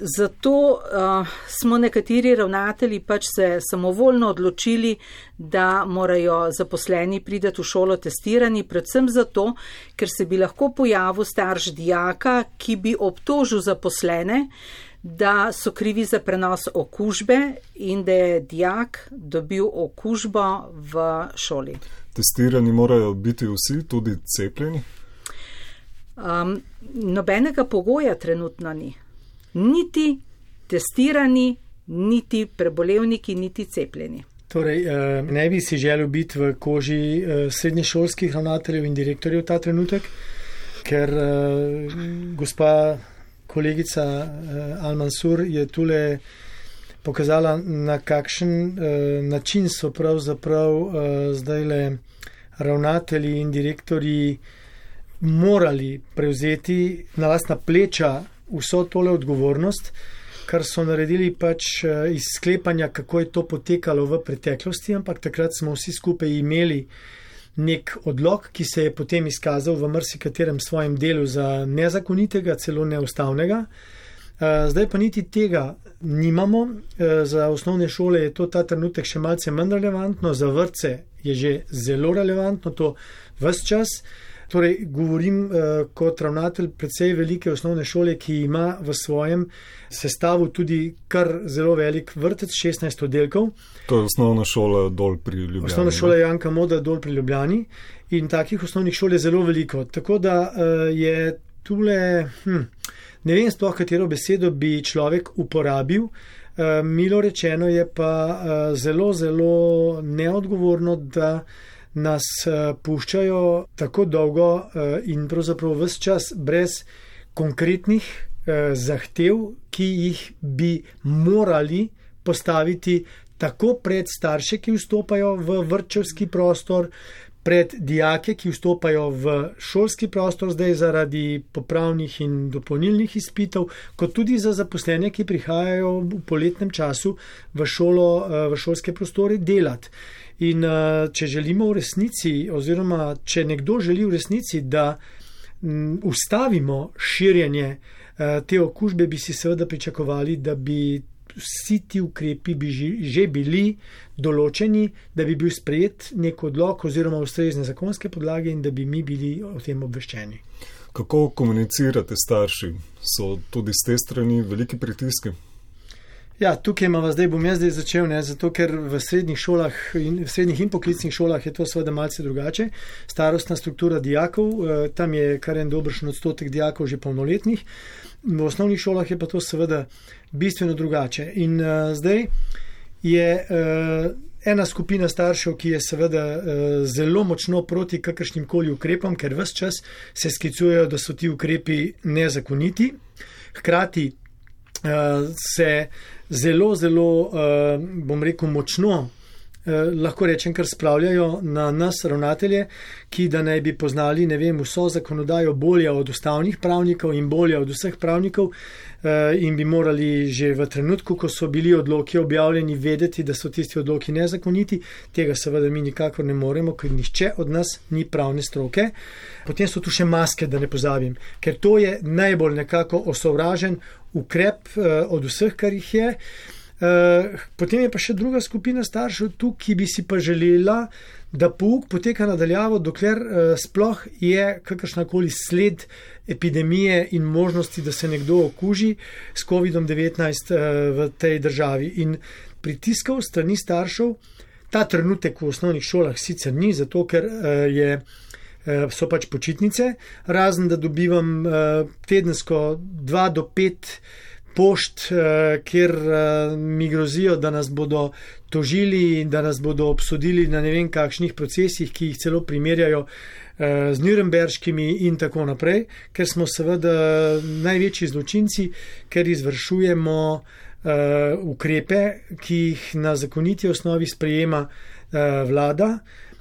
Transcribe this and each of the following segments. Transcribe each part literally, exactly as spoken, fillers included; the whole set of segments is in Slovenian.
zato uh, smo nekateri ravnatelji pač se samovoljno odločili, da morajo zaposleni prideti v šolo testirani, predvsem zato, ker se bi lahko pojavil starš dijaka, ki bi obtožil zaposlene, da so krivi za prenos okužbe in da je dijak dobil okužbo v šoli. Testirani morajo biti vsi, tudi cepljeni? Um, nobenega pogoja trenutno ni. Niti testirani, niti prebolevniki, niti cepljeni. Torej, ne bi si želel biti v koži srednješolskih ravnateljev in direktorjev ta trenutek, ker gospa kolegica Al-Mansur je tule pokazala, na kakšen način so pravzaprav zdajle ravnatelji in direktorji morali prevzeti na lastna pleča vso tole odgovornost, kar so naredili pač iz sklepanja, kako je to potekalo v preteklosti, ampak takrat smo vsi skupaj imeli nek odlok, ki se je potem izkazal v marsikaterem svojem delu za nezakonitega, celo neustavnega. Zdaj pa niti tega nimamo. Za osnovne šole je to ta trenutek še malce manj relevantno, za vrtce je že zelo relevantno, to ves čas. Torej, govorim eh, kot ravnatelj predvsej velike osnovne šole, ki ima v svojem sestavu tudi kar zelo velik vrtec, šestnajst oddelkov. To je osnovna šola dol pri Ljubljani. Osnovna šola Janka Moda dol pri Ljubljani in takih osnovnih šol je zelo veliko. Tako da eh, je tule, hm, ne vem sploh, katero besedo bi človek uporabil, eh, milo rečeno je pa eh, zelo, zelo neodgovorno, da nas puščajo tako dolgo in pravzaprav ves čas brez konkretnih zahtev, ki jih bi morali postaviti tako pred starše, ki vstopajo v vrtčevski prostor, pred dijake, ki vstopajo v šolski prostor zdaj zaradi popravnih in dopolnilnih izpitov, kot tudi za zaposlene, ki prihajajo v poletnem času v šolo, v šolske prostore delati. In če želimo v resnici, oziroma če nekdo želi v resnici, da ustavimo širjenje te okužbe, bi si seveda pričakovali, da bi vsi ti ukrepi bi že bili določeni, da bi bil sprejet nek odlok oziroma ustrezne zakonske podlage in da bi mi bili o tem obveščeni. Kako komunicirate starši? So tudi z te strani veliki pritiski? Ja, tukaj imamo, zdaj bom jaz zdaj začel, ne, zato ker v srednjih šolah in v srednjih in poklicnih šolah je to seveda malce drugače. Starostna struktura dijakov, tam je kar en dobršen odstotek dijakov že polnoletnih, v osnovnih šolah je pa to seveda bistveno drugače. In uh, zdaj je uh, ena skupina staršev, ki je seveda uh, zelo močno proti kakršnim koli ukrepom, ker ves čas se sklicujejo, da so ti ukrepi nezakoniti. Hkrati uh, se zelo, zelo, uh, bom rekel, močno, uh, lahko rečem, kar spravljajo na nas ravnatelje, ki da naj bi poznali, ne vem, vso zakonodajo bolje od ustavnih pravnikov in bolje od vseh pravnikov uh, in bi morali že v trenutku, ko so bili odloki objavljeni, vedeti, da so tisti odloki nezakoniti. Tega seveda mi nikakor ne moremo, ker nihče od nas ni pravne stroke. Potem so tu še maske, da ne pozabim, ker to je najbolj nekako osovražen ukrep uh, od vseh, kar jih je. Uh, potem je pa še druga skupina staršev tu, ki bi si pa želela, da pouk poteka nadaljavo, dokler uh, sploh je kakršnakoli sled epidemije in možnosti, da se nekdo okuži s kovidom devetnajst uh, v tej državi. In pritiskov strani staršev ta trenutek v osnovnih šolah sicer ni, zato ker uh, je so pač počitnice, razen da dobivam uh, tedensko dva do pet pošt, uh, kjer uh, mi grozijo, da nas bodo tožili in da nas bodo obsodili na ne vem kakšnih procesih, ki jih celo primerjajo uh, z Nürnberškimi in tako naprej, ker smo seveda največji zločinci, ker izvršujemo uh, ukrepe, ki jih na zakoniti osnovi sprejema uh, vlada.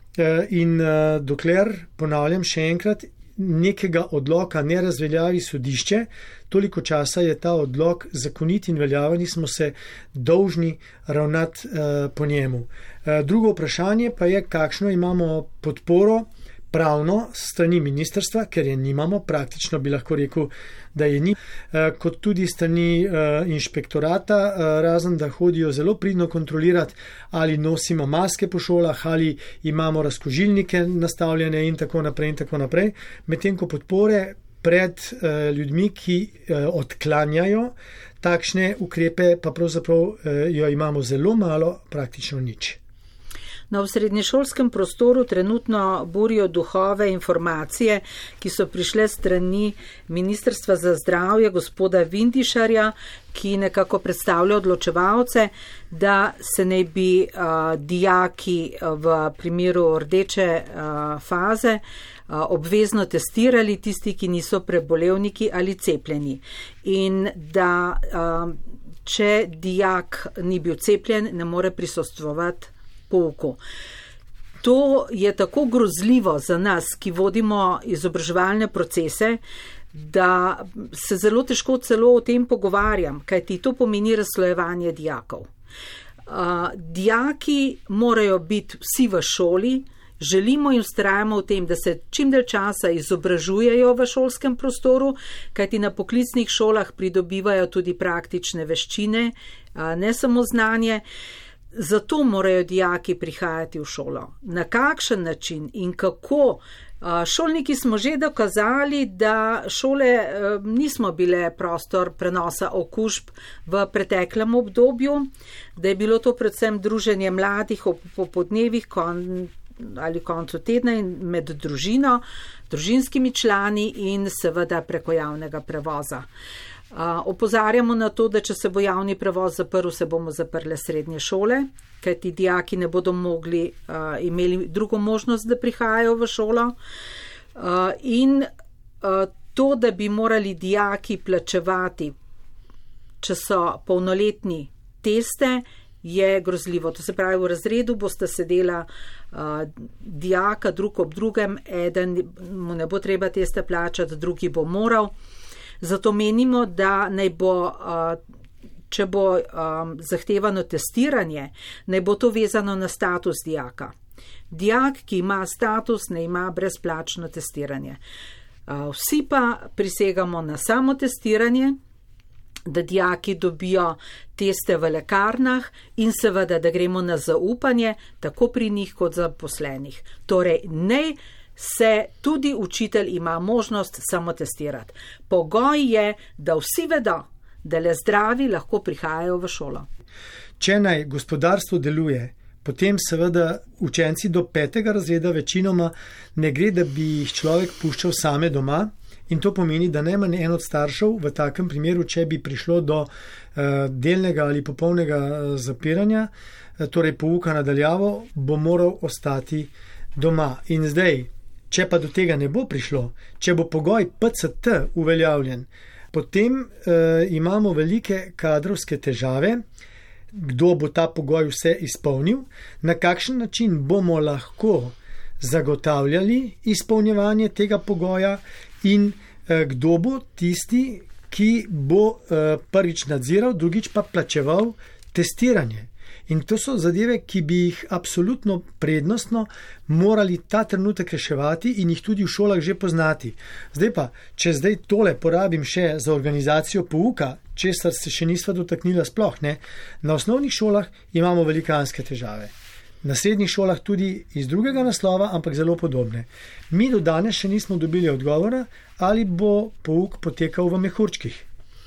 In dokler, ponavljam še enkrat, nekega odloka ne razveljavi sodišče, toliko časa je ta odlok zakonit in veljaven in smo se dolžni ravnati po njemu. Drugo vprašanje pa je, kakšno imamo podporo pravno strani ministrstva, ker je nimamo, praktično bi lahko rekel, da je ni, kot tudi strani inšpektorata, razen da hodijo zelo pridno kontrolirati, ali nosimo maske po šolah, ali imamo razkužilnike nastavljene in tako naprej in tako naprej, medtem ko podpore pred ljudmi, ki odklanjajo takšne ukrepe, pa pravzaprav jo imamo zelo malo, praktično nič. No, v srednješolskem prostoru trenutno burijo duhove informacije, ki so prišle strani Ministrstva za zdravje gospoda Vindišarja, ki nekako predstavlja odločevalce, da se naj bi uh, dijaki v primeru rdeče uh, faze uh, obvezno testirali, tisti, ki niso prebolevniki ali cepljeni. In da uh, če dijak ni bil cepljen, ne more prisostvovati pouku. To je tako grozljivo za nas, ki vodimo izobraževalne procese, da se zelo težko celo o tem pogovarjam, kajti to pomeni razslojevanje dijakov. Uh, dijaki morajo biti vsi v šoli, želimo in vztrajamo v tem, da se čim dalj časa izobražujejo v šolskem prostoru, kajti na poklicnih šolah pridobivajo tudi praktične veščine, uh, ne samo znanje. Zato morajo dijaki prihajati v šolo. Na kakšen način in kako? Šolniki smo že dokazali, da šole nismo bile prostor prenosa okužb v preteklem obdobju, da je bilo to predvsem druženje mladih ob popodnevih kon, ali koncu tedna in med družino, družinskimi člani in seveda preko javnega prevoza. Uh, opozarjamo na to, da če se bo javni prevoz zaprl, se bomo zaprle srednje šole, kajti dijaki ne bodo mogli uh, imeli drugo možnost, da prihajajo v šolo. Uh, in uh, to, da bi morali dijaki plačevati, če so polnoletni, teste, je grozljivo. To se pravi, v razredu bosta sedela uh, dijaka drug ob drugem, eden mu ne bo treba teste plačati, drugi bo moral. Zato menimo, da naj bo, če bo zahtevano testiranje, naj bo to vezano na status dijaka. Dijak, ki ima status, ne ima brezplačno testiranje. Vsi pa prisegamo na samo testiranje, da dijaki dobijo teste v lekarnah in seveda, da gremo na zaupanje, tako pri njih kot zaposlenih. Torej, ne se tudi učitelj ima možnost samotestirati. Pogoj je, da vsi vedo, da le zdravi lahko prihajajo v šolo. Če naj gospodarstvo deluje, potem seveda učenci do petega razreda večinoma ne gre, da bi jih človek puščal same doma, in to pomeni, da najmanj en od staršev v takem primeru, če bi prišlo do uh, delnega ali popolnega uh, zapiranja, uh, torej pouka nadaljavo, bo moral ostati doma. In zdaj, če pa do tega ne bo prišlo, če bo pogoj P C T uveljavljen, potem uh, imamo velike kadrovske težave, kdo bo ta pogoj vse izpolnil, na kakšen način bomo lahko zagotavljali izpolnjevanje tega pogoja in uh, kdo bo tisti, ki bo uh, prvič nadziral, drugič pa plačeval testiranje. In to so zadeve, ki bi jih absolutno prednostno morali ta trenutek reševati in jih tudi v šolah že poznati. Zdaj pa, če zdaj tole porabim še za organizacijo pouka, česar se še nisva dotaknila sploh, ne, na osnovnih šolah imamo velikanske težave. Na srednjih šolah tudi iz drugega naslova, ampak zelo podobne. Mi do danes še nismo dobili odgovora, ali bo pouk potekal v mehurčkih.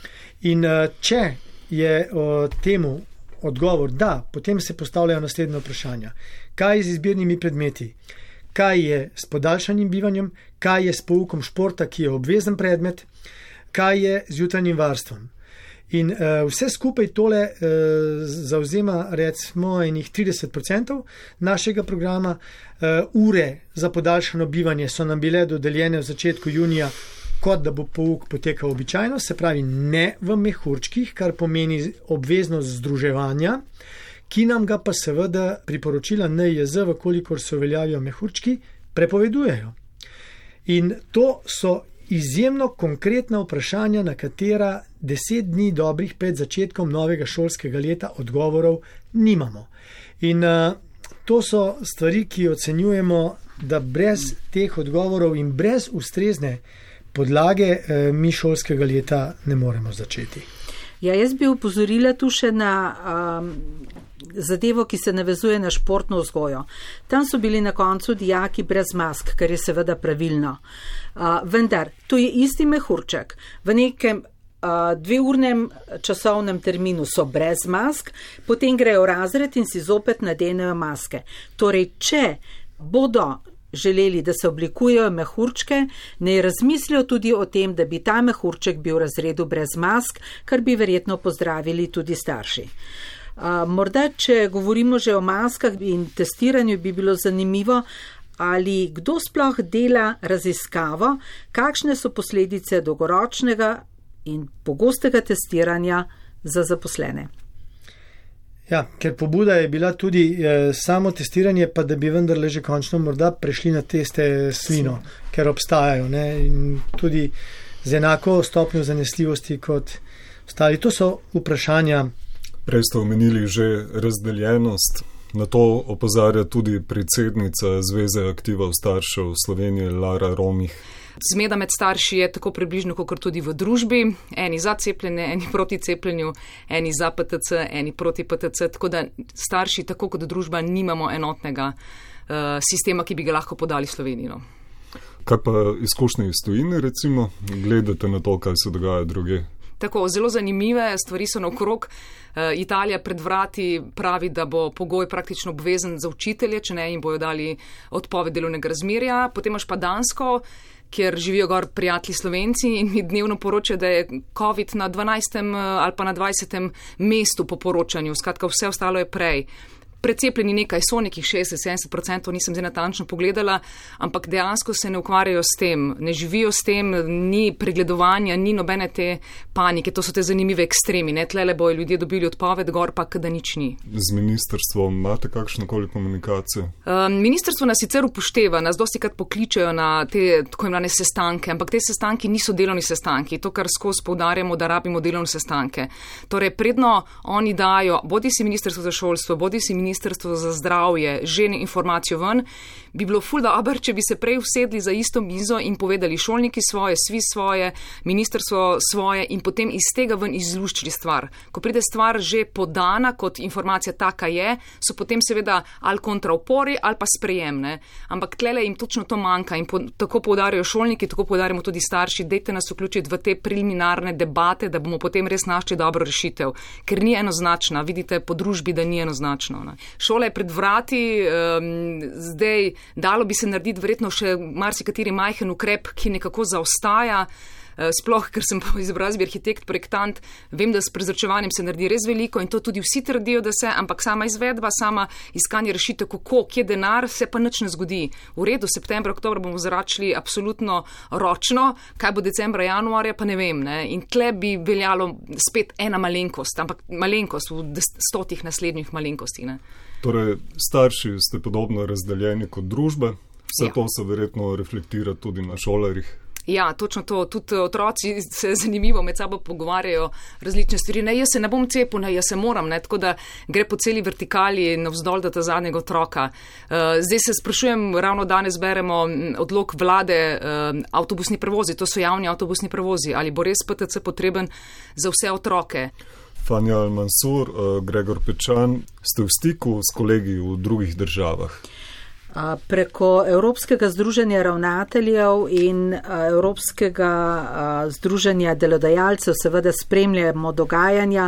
In če je temu odgovor da, potem se postavljajo naslednje vprašanja. Kaj je z izbirnimi predmeti? Kaj je s podaljšanim bivanjem? Kaj je s poukom športa, ki je obvezen predmet? Kaj je z jutranjim varstvom? In uh, vse skupaj tole uh, zauzema recimo enih trideset procentov našega programa. Uh, ure za podaljšano bivanje so nam bile dodeljene v začetku junija, kot da bo pouk potekal običajno, se pravi ne v mehurčkih, kar pomeni obveznost združevanja, ki nam ga pa seveda priporočila N I J Z, vkolikor se uveljavijo mehurčki, prepovedujejo. In to so izjemno konkretna vprašanja, na katera deset dni dobrih pred začetkom novega šolskega leta odgovorov nimamo. In uh, to so stvari, ki ocenjujemo da brez teh odgovorov in brez ustrezne podlage eh, mi šolskega leta ne moremo začeti. Ja, jaz bi upozorila tu še na um, zadevo, ki se navezuje na športno vzgojo. Tam so bili na koncu dijaki brez mask, kar je seveda pravilno. Uh, vendar, to je isti mehurček. V nekem uh, dveurnem časovnem terminu so brez mask, potem grejo v razred in si zopet nadenejo maske. Torej, če bodo želeli, da se oblikujejo mehurčke, ne razmislijo tudi o tem, da bi ta mehurček bil v razredu brez mask, kar bi verjetno pozdravili tudi starši. A, morda, če govorimo že o maskah in testiranju, bi bilo zanimivo, ali kdo sploh dela raziskavo, kakšne so posledice dolgoročnega in pogostega testiranja za zaposlene. Ja, ker pobuda je bila tudi eh, samo testiranje, pa da bi vendarle že končno morda prešli na teste slino, ker obstajajo, ne, in tudi z enako stopnjo zanesljivosti kot ostali. To so vprašanja. Prej ste omenili že razdeljenost. Na to opozarja tudi predsednica Zveze aktivov staršev Slovenije Lara Romih. Zmeda med starši je tako približno, kot tudi v družbi. Eni za cepljenje, eni proti cepljenju, eni za P T C, eni proti P T C. Tako da starši, tako kot družba, nimamo enotnega uh, sistema, ki bi ga lahko podali Sloveniji. Kaj pa izkušnje iz tujine, recimo? Gledate na to, kaj se dogaja druge? Tako, zelo zanimive stvari so naokrog. Italija pred vrati pravi, da bo pogoj praktično obvezen za učitelje, če ne jim bojo dali odpoved delovnega razmerja. Potem imaš pa Dansko, kjer živijo gor prijatelji Slovenci in mi dnevno poročajo, da je COVID na dvanajstem ali pa na dvajsetem mestu po poročanju. Skratka, vse ostalo je prej. Precepljeni nekaj so, nekih šestdeset do sedemdeset procentov, nisem zdaj natančno pogledala, ampak dejansko se ne ukvarjajo s tem, ne živijo s tem, ni pregledovanja, ni nobene te panike, to so te zanimive ekstremi, ne, tlele bojo ljudje dobili odpoved, gor pa kada nič ni. Z ministrstvom imate kakšnokoli komunikacijo? Um, ministrstvo nas sicer upošteva, nas dostikrat pokličejo na te tako imenovane sestanke, ampak te sestanki niso delovni sestanki, to, kar skozi poudarjamo, da rabimo delovne sestanke. Torej, predno oni dajo, bodi si ministrstvo za šolstvo, bodi si ministrstvo Ministrstvo za zdravje, že informacijo ven, bi bilo ful dobro, če bi se prej usedli za isto mizo in povedali šolniki svoje, svi svoje, ministrstvo svoje in potem iz tega ven izluščili stvar. Ko pride stvar že podana, kot informacija taka je, so potem seveda ali kontraupori ali pa sprejemne. Ampak tlele jim točno to manjka in po, tako poudarjajo šolniki, tako poudarjamo tudi starši, dejte nas vključiti v te preliminarne debate, da bomo potem res našli dobro rešitev, ker ni enoznačna, vidite po družbi, da ni enoznačno. Ne. Šola je pred vrati, um, zdaj dalo bi se narediti verjetno še marsikateri majhen ukrep, ki nekako zaostaja, uh, sploh, ker sem po izobrazbi arhitekt, projektant, vem, da s prezračevanjem se naredi res veliko in to tudi vsi trdijo, da se, ampak sama izvedba, sama iskanje rešitev, kako, kje denar, se pa nič ne zgodi. V redu, septembra, oktobra bomo zračili absolutno ročno, kaj bo decembra, januarja, pa ne vem. Ne? In tle bi veljalo spet ena malenkost, ampak malenkost v stotih naslednjih malenkosti. Ne? Torej, starši ste podobno razdeljeni kot družbe, vse ja. To se verjetno reflektira tudi na šolarjih. Ja, točno to. Tudi otroci se zanimivo med sabo pogovarjajo različne stvari. Ne, jaz se ne bom cepil, ne, jaz se moram, ne, tako da gre po celi vertikali navzdol do ta zadnjega otroka. Uh, zdaj se sprašujem, ravno danes beremo odlok vlade, uh, avtobusni prevozi, to so javni avtobusni prevozi, ali bo res P T C potreben za vse otroke? Fanja Al-Mansur, uh, Gregor Pečan, ste v stiku s kolegi v drugih državah? Preko Evropskega združenja ravnateljev in Evropskega združenja delodajalcev seveda spremljamo dogajanja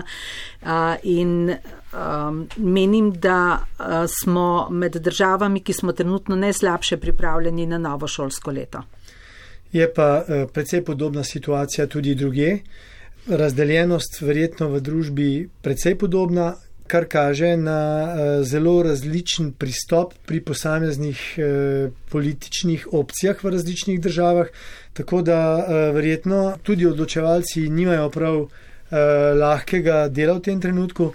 in menim, da smo med državami, ki smo trenutno najslabše pripravljeni na novo šolsko leto. Je pa precej podobna situacija tudi drugje. Razdeljenost verjetno v družbi precej podobna, kar kaže na zelo različen pristop pri posameznih političnih opcijah v različnih državah, tako da verjetno tudi odločevalci nimajo prav lahkega dela v tem trenutku.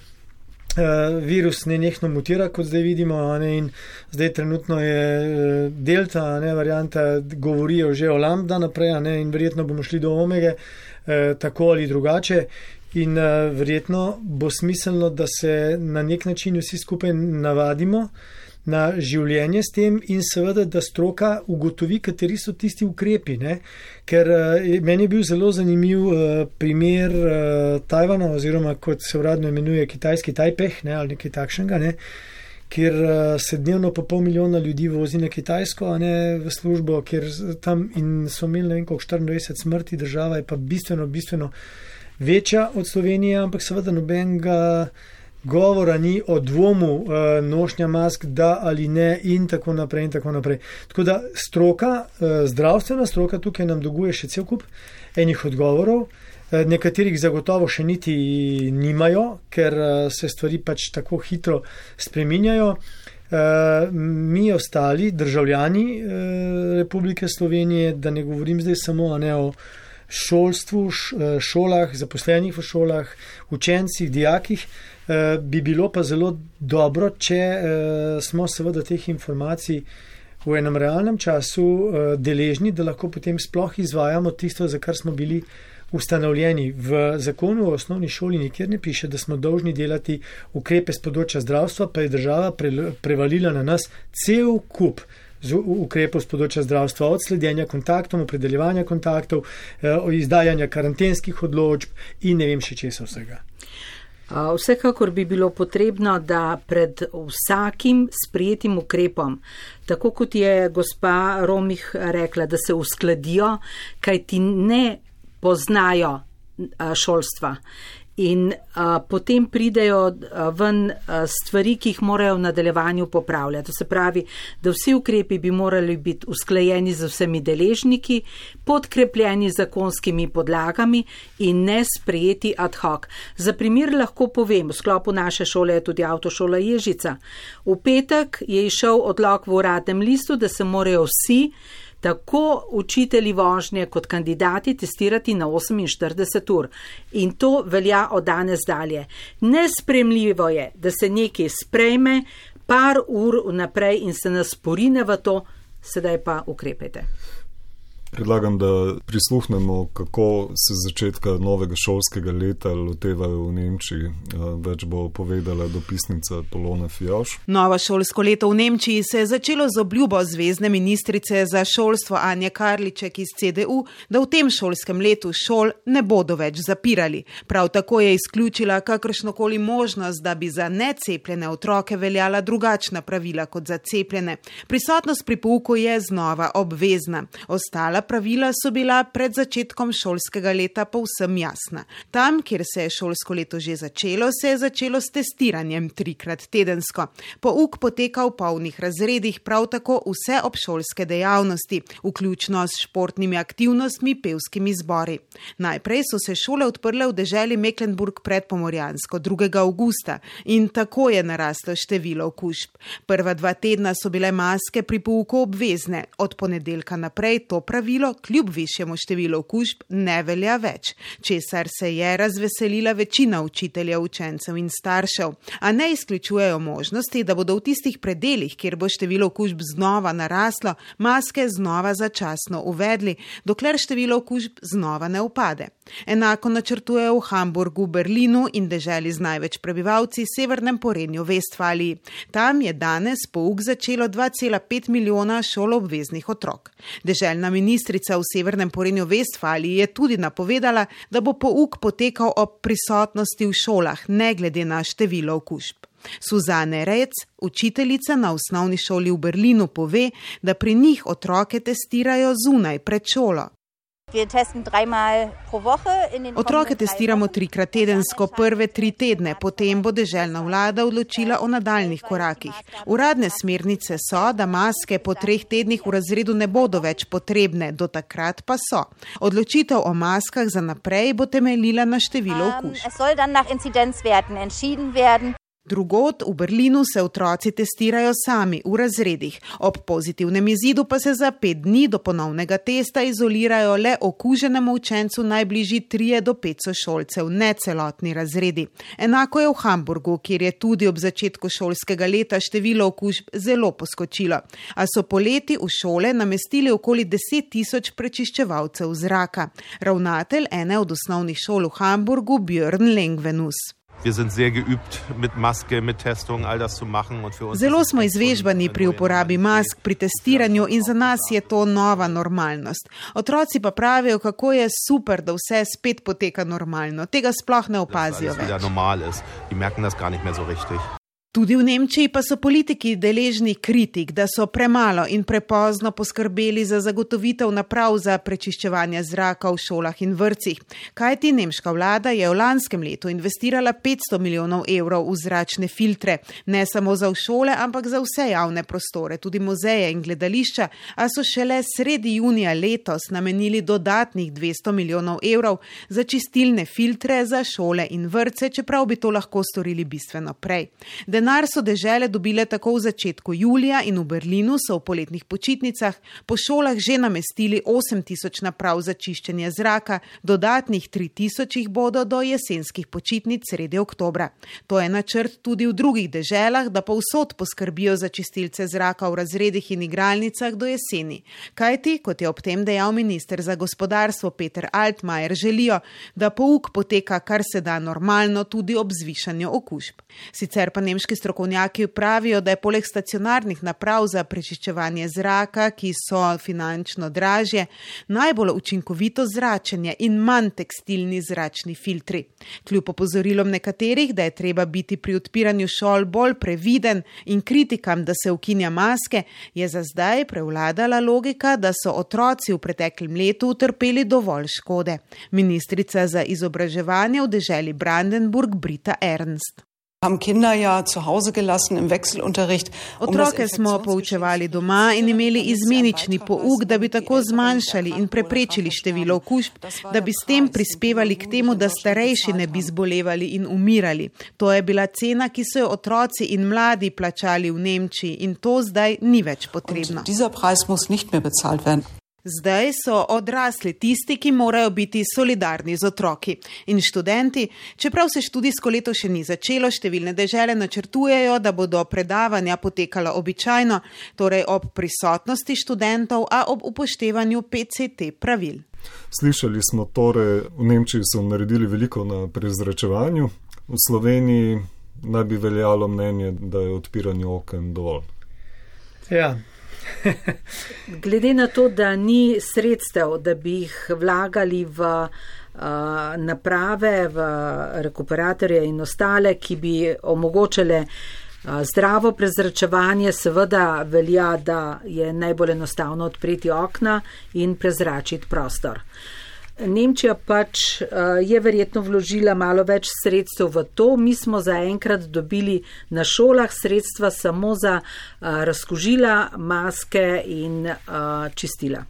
Virus nenehno mutira, kot zdaj vidimo, ne, in zdaj trenutno je delta, ne, varianta, govorijo že o lambda naprej, ne, in verjetno bomo šli do omege, tako ali drugače. In uh, verjetno bo smiselno, da se na nek način vsi skupaj navadimo na življenje s tem in seveda, da stroka ugotovi, kateri so tisti ukrepi. Ne? Ker meni je bil zelo zanimiv primer Tajvana oziroma kot se uradno imenuje kitajski Tajpeh, ne, ali nekaj takšnega, ne, kjer se dnevno po pol milijona ljudi vozi na Kitajsko, a ne v službo, kjer tam in so imeli ne vem koliko štiriindvajset smrti, država je pa bistveno, bistveno večja od Slovenije, ampak seveda nobenega govora ni o dvomu uh, nošnja mask, da ali ne in tako naprej in tako naprej. Tako da stroka, uh, zdravstvena stroka tukaj nam dolguje še cel kup enih odgovorov, uh, nekaterih zagotovo še niti nimajo, ker uh, se stvari pač tako hitro spreminjajo. Uh, mi ostali državljani uh, Republike Slovenije, da ne govorim zdaj samo a ne o šolstvu, šolah, zaposlenih v šolah, učencih, dijakih, bi bilo pa zelo dobro, če smo seveda teh informacij v enem realnem času deležni, da lahko potem sploh izvajamo tisto, za kar smo bili ustanovljeni. V zakonu o osnovni šoli nikjer ne piše, da smo dolžni delati ukrepe z področja zdravstva, pa je država prevalila na nas cel kup z ukrepov z področja zdravstva, od sledenja kontaktom, opredeljevanja kontaktov, izdajanja karantenskih odločb in ne vem še česa vsega. Vsekakor bi bilo potrebno, da pred vsakim sprejetim ukrepom, tako kot je gospa Romih rekla, da se uskladijo, kaj ti ne poznajo šolstva. In a, potem pridejo a, ven a, stvari, ki jih morajo v nadaljevanju popravljati. To se pravi, da vsi ukrepi bi morali biti usklajeni z vsemi deležniki, podkrepljeni zakonskimi podlagami in ne sprejeti ad hoc. Za primer lahko povem, v sklopu naše šole je tudi avtošola Ježica. V petek je išel odlok v uradnem listu, da se morajo vsi, tako učitelji vožnje kot kandidati, testirati na oseminštirideset ur. In to velja od danes dalje. Nespremljivo je, da se nekaj sprejme par ur vnaprej in se nas porine v to, sedaj pa ukrepajte. Predlagam, da prisluhnemo, kako se začetka novega šolskega leta lotevajo v Nemčiji. Več bo povedala dopisnica Polona Fijavš. Novo šolsko leto v Nemčiji se je začelo z obljubo zvezne ministrice za šolstvo Anje Karliček iz C D U, da v tem šolskem letu šol ne bodo več zapirali. Prav tako je izključila kakršnokoli možnost, da bi za necepljene otroke veljala drugačna pravila kot za cepljene. Prisotnost pri pouku je znova obvezna. Ostala pravila so bila pred začetkom šolskega leta povsem jasna. Tam, kjer se je šolsko leto že začelo, se je začelo s testiranjem trikrat tedensko. Pouk poteka v polnih razredih, prav tako vse obšolske dejavnosti, vključno s športnimi aktivnostmi, pevskimi zbori. Najprej so se šole odprle v deželi Mecklenburg predpomorjansko drugega avgusta in tako je naraslo število okužb. Prva dva tedna so bile maske pri pouku obvezne. Od ponedeljka naprej to pravilo kljub višjemu številu okužb ne velja več, česar se je razveselila večina učiteljev, učencev in staršev. A ne izključujejo možnosti, da bodo v tistih predelih, kjer bo število okužb znova naraslo, maske znova začasno uvedli, dokler število okužb znova ne upade. Enako načrtujejo v Hamburgu, Berlinu in deželi z največ prebivalci, severnem Porenju, Vestfaliji. Tam je danes pouk začelo dva cela pet milijona šoloobveznih otrok. Deželna ministrica v severnem Porenju, Vestfaliji je tudi napovedala, da bo pouk potekal ob prisotnosti v šolah, ne glede na število okužb. Suzane Rec, učiteljica na osnovni šoli v Berlinu, pove, da pri njih otroke testirajo zunaj pred šolo. Otroke testiramo trikrat tedensko prve tri tedne, potem bo deželna vlada odločila o nadaljnih korakih. Uradne smernice so, da maske po treh tednih v razredu ne bodo več potrebne, do takrat pa so. Odločitev o maskah za naprej bo temeljila na število okužb. Drugod v Berlinu se otroci testirajo sami v razredih. Ob pozitivnem izidu pa se za pet dni do ponovnega testa izolirajo le okuženemu učencu najbližji trije do pet sošolcev, ne celotni razredi. Enako je v Hamburgu, kjer je tudi ob začetku šolskega leta število okužb zelo poskočilo. A so poleti v šole namestili okoli deset tisoč prečiščevalcev zraka. Ravnatelj ene od osnovnih šol v Hamburgu, Björn Lengvenus. Zelo smo izvežbani pri uporabi mask, pri testiranju in za nas je to nova normalnost. Otroci pa pravijo, kako je super, da vse spet poteka normalno. Tega sploh ne opazijo več. Tudi v Nemčiji pa so politiki deležni kritik, da so premalo in prepozno poskrbeli za zagotovitev naprav za prečiščevanje zraka v šolah in vrtcih. Kajti nemška vlada je v lanskem letu investirala petsto milijonov evrov v zračne filtre, ne samo za v šole, ampak za vse javne prostore, tudi muzeje in gledališča, a so šele sredi junija letos namenili dodatnih dvesto milijonov evrov za čistilne filtre za šole in vrtce, čeprav bi to lahko storili bistveno prej. Denar so dežele dobile tako v začetku julija in v Berlinu so v poletnih počitnicah po šolah že namestili osem tisoč naprav za čiščenje zraka, dodatnih tri tisoč jih bodo do jesenskih počitnic sredi oktobra. To je načrt tudi v drugih deželah, da povsod poskrbijo za čistilce zraka v razredih in igralnicah do jeseni. Kajti, kot je ob tem dejal minister za gospodarstvo Peter Altmaier, želijo, da pouk poteka kar se da normalno tudi ob zvišanju okužb. Sicer pa nemški strokovnjaki pravijo, da je poleg stacionarnih naprav za prečiščevanje zraka, ki so finančno dražje, najbolj učinkovito zračenje in manj tekstilni zračni filtri. Kljub opozorilom nekaterih, da je treba biti pri odpiranju šol bolj previden in kritikam, da se ukinja maske, je za zdaj prevladala logika, da so otroci v preteklem letu utrpeli dovolj škode. Ministrica za izobraževanje v deželi Brandenburg Britta Ernst. Otroke smo poučevali doma in imeli izmenični pouk, da bi tako zmanjšali in preprečili število okužb, da bi s tem prispevali k temu, da starejši ne bi zbolevali in umirali. To je bila cena, ki so jo otroci in mladi plačali v Nemčiji in to zdaj ni več potrebno. Zdaj so odrasli tisti, ki morajo biti solidarni z otroki. In študenti, čeprav se študijsko leto še ni začelo, številne dežele načrtujejo, da bodo predavanja potekala običajno, torej ob prisotnosti študentov, a ob upoštevanju P C T pravil. Slišali smo torej, v Nemčiji so naredili veliko na prezračevanju, v Sloveniji naj bi veljalo mnenje, da je odpiranje oken dovolj. Ja. Glede na to, da ni sredstev, da bi jih vlagali v uh, naprave, v rekuperatorje in ostale, ki bi omogočale uh, zdravo prezračevanje, seveda velja, da je najbolj enostavno odpreti okna in prezračiti prostor. Nemčija pač uh, je verjetno vložila malo več sredstev v to. Mi smo zaenkrat dobili na šolah sredstva samo za uh, razkužila, maske in uh, čistila.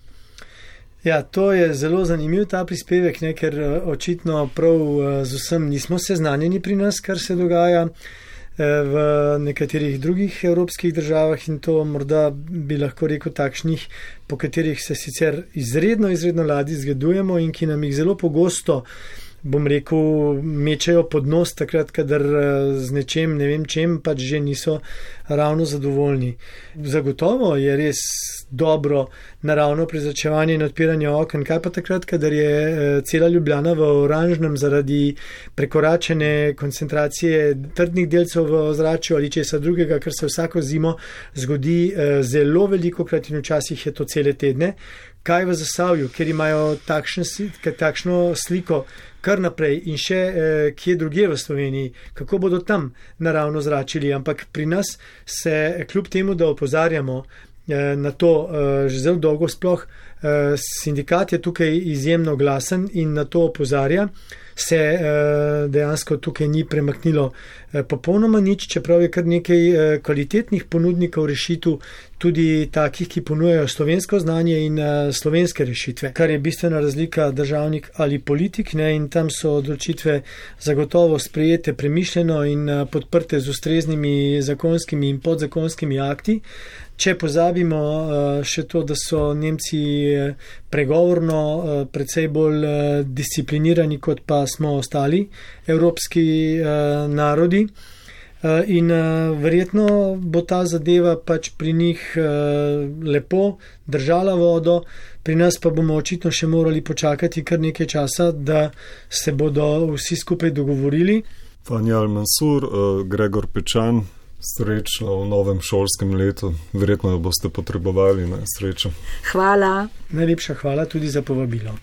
Ja, to je zelo zanimiv ta prispevek, ne, ker očitno prav z vsem nismo seznanjeni pri nas, kar se dogaja v nekaterih drugih evropskih državah in to morda bi lahko rekel takšnih, po katerih se sicer izredno, izredno radi zgledujemo in ki nam jih zelo pogosto, bom rekel, mečejo pod nos takrat, kadar z nečem, ne vem čem, pač že niso ravno zadovoljni. Zagotovo je res dobro naravno prezračevanje in odpiranje oken, kaj pa takrat, kadar je cela Ljubljana v oranžnem zaradi prekoračene koncentracije trdnih delcev v ozračju ali česa drugega, kar se vsako zimo zgodi zelo veliko krat in včasih je to cele tedne. Kaj v Zasavju, ker imajo takšne, takšno sliko kar naprej in še eh, kje druge v Sloveniji, kako bodo tam naravno zračili, ampak pri nas se kljub temu, da opozarjamo eh, na to eh, že zelo dolgo sploh, eh, sindikat je tukaj izjemno glasen in na to opozarja, se eh, dejansko tukaj ni premaknilo eh, popolnoma nič, čeprav je kar nekaj eh, kvalitetnih ponudnikov rešitev, tudi takih, ki ponujajo slovensko znanje in uh, slovenske rešitve, kar je bistvena razlika državnik ali politik, ne, in tam so odločitve zagotovo sprejete premišljeno in uh, podprte z ustreznimi zakonskimi in podzakonskimi akti. Če pozabimo uh, še to, da so Nemci pregovorno uh, precej bolj uh, disciplinirani, kot pa smo ostali evropski uh, narodi. In uh, verjetno bo ta zadeva pač pri njih uh, lepo držala vodo, pri nas pa bomo očitno še morali počakati kar nekaj časa, da se bodo vsi skupaj dogovorili. Fanja Al-Mansur, uh, Gregor Pečan, srečno v novem šolskem letu. Verjetno jo boste potrebovali, na srečo. Hvala. Najlepša hvala tudi za povabilo.